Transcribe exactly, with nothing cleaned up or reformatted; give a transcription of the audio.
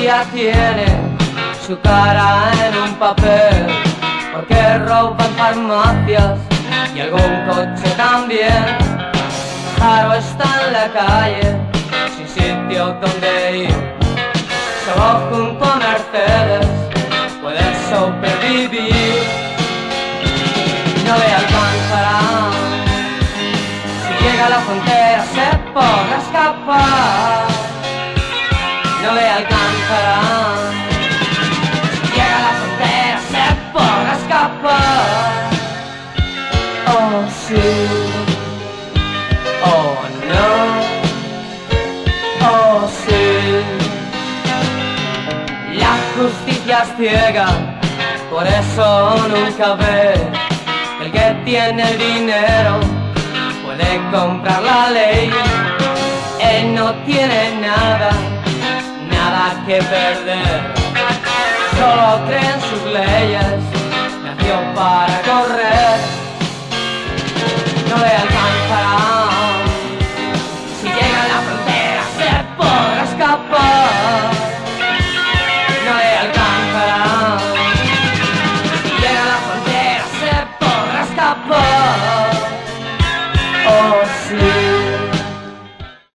justicia tiene su cara en un papel, porque roban farmacias y algún coche también. Jaro está en la calle, sin sitio donde ir, solo junto a Mercedes puede sobrevivir. No le alcanzará, si llega a la frontera se podrá escapar. No le alcanzará, si llega a la frontera se podrá escapar. Oh sí, oh no, oh sí. La justicia es ciega, por eso nunca ve. El que tiene el dinero puede comprar la ley. Él no tiene nada, nada que perder, solo cree en sus leyes.